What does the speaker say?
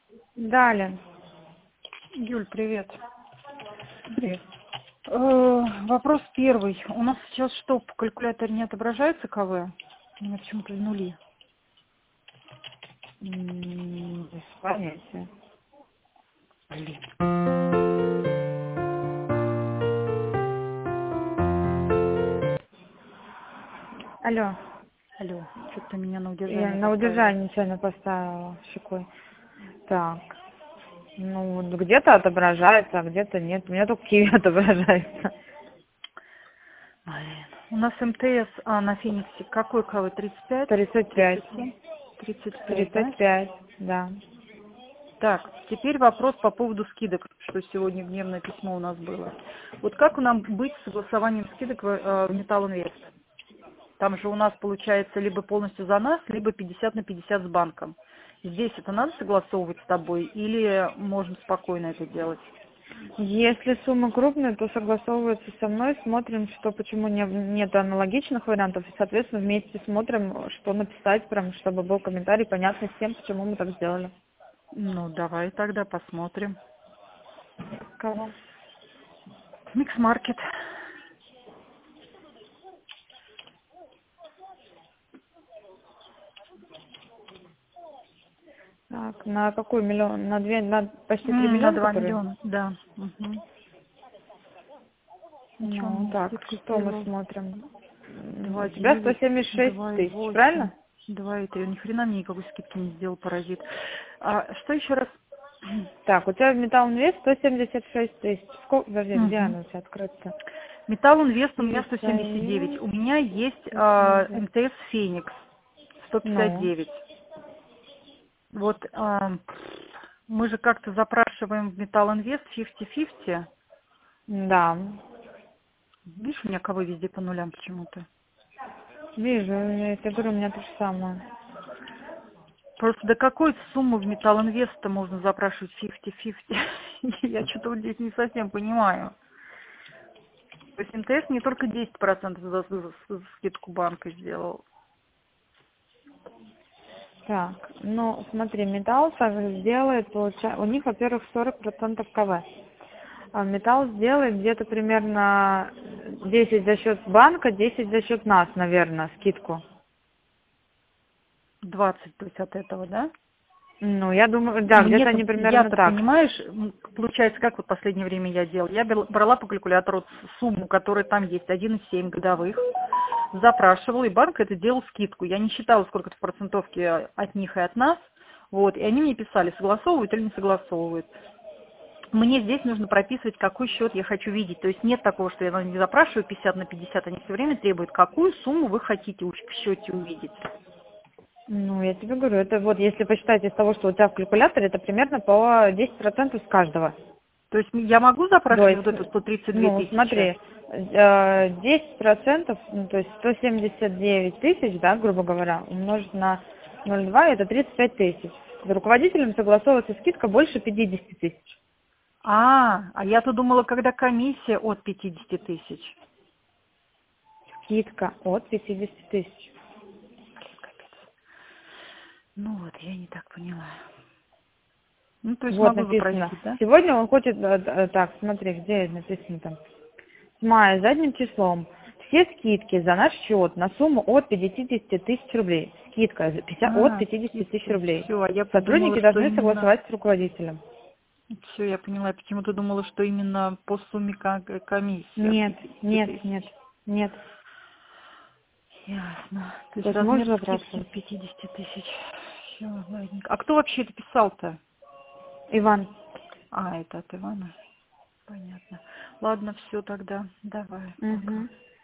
Далее. Юль, привет. Привет. Вопрос первый. У нас сейчас что, в калькуляторе не отображается КВ? У меня почему-то нули. Без понятия. Блин. Алло. Алло, что-то меня на Я удержание на поставила. удержание нечаянно поставила щекой. Так. Ну, вот где-то отображается, а где-то нет. У меня только киви отображается. Блин. У нас МТС на Фениксе какой КВ? 35? 35. 37? 35, да? 35, да. Так, теперь вопрос по поводу скидок, что сегодня гневное письмо у нас было. Вот как нам быть с согласованием скидок в Металл Инвест? Там же у нас получается либо полностью за нас, либо 50/50 с банком. Здесь это надо согласовывать с тобой или можно спокойно это делать? Если сумма крупная, то согласовывается со мной, смотрим, что почему нет аналогичных вариантов, и, соответственно, вместе смотрим, что написать, прям, чтобы был комментарий, понятный всем, почему мы так сделали. Ну, давай тогда посмотрим. Кого? Микс-маркет. Так, на какой миллион? На почти 3 На миллиона, 2 который? миллиона, да. Угу. А что он Ну, мне так, скидку что мы сделал? смотрим? У тебя 2,9, 176 тысяч, 2,8, правильно? 2,3. Ни хрена мне никакой скидки не сделал, паразит. А что еще раз? Так, у тебя в Металл Инвест 176 тысяч. Сколько, подожди, где Угу. она у тебя открыта? Металл Инвест у меня И 179. Союз, У меня есть Союз. МТС Феникс Ну, 159. Вот мы же как-то запрашиваем в Металл Инвест 50/50. да. Видишь, у меня КВ везде по нулям почему-то. Вижу, я тебе говорю, у меня то же самое. Просто до какой суммы в Металл Инвест можно запрашивать 50/50? Я что-то вот здесь не совсем понимаю. То есть МТС не только 10% за скидку банка сделал. Так, ну, смотри, Металл также сделает, у них, во-первых, 40% КВ. А Металл сделает где-то примерно 10 за счет банка, 10 за счет нас, наверное, скидку. 20, то есть от этого, да? Ну, я думаю, да, где-то Мне-то, они примерно я-то, так. понимаешь, получается, как вот в последнее время я делала? Я брала по калькулятору сумму, которая там есть, 1,7 годовых, запрашивала, и банк это делал скидку. Я не считала, сколько это в процентовке от них и от нас, вот, и они мне писали, согласовывают или не согласовывают. Мне здесь нужно прописывать, какой счет я хочу видеть. То есть нет такого, что я не запрашиваю 50/50, они все время требуют, какую сумму вы хотите в счете увидеть. Ну, я тебе говорю, это вот, если посчитать из того, что у тебя в калькуляторе, это примерно по 10% с каждого. То есть я могу То запрашивать есть, вот эту 132 ну, тысячи? смотри, 10%, ну, то есть 179 тысяч, да, грубо говоря, умножить на 0,2, это 35 тысяч. С руководителем согласовывается скидка больше 50 тысяч. А я-то думала, когда комиссия от 50 тысяч. Скидка от 50 тысяч. Ну вот, я не так поняла. Ну, то есть Вот могу написано. запросить, да? Сегодня он хочет, так, смотри, где написано там. С мая задним числом все скидки за наш счет на сумму от 50 тысяч рублей. Скидка от 50 тысяч Скидка. рублей. Все, а я подумала, Сотрудники что должны именно... согласовать с руководителем. Все, я поняла. Я почему-то думала, что именно по сумме комиссия от Нет, 50 нет, нет, тысяч. нет. Ясно. То То есть есть можешь размер скидки запрашивать. 50 тысяч. Все, ладненько. А кто вообще это писал-то? Иван. Это от Ивана. Понятно. Ладно, все тогда. Давай, пока. Угу.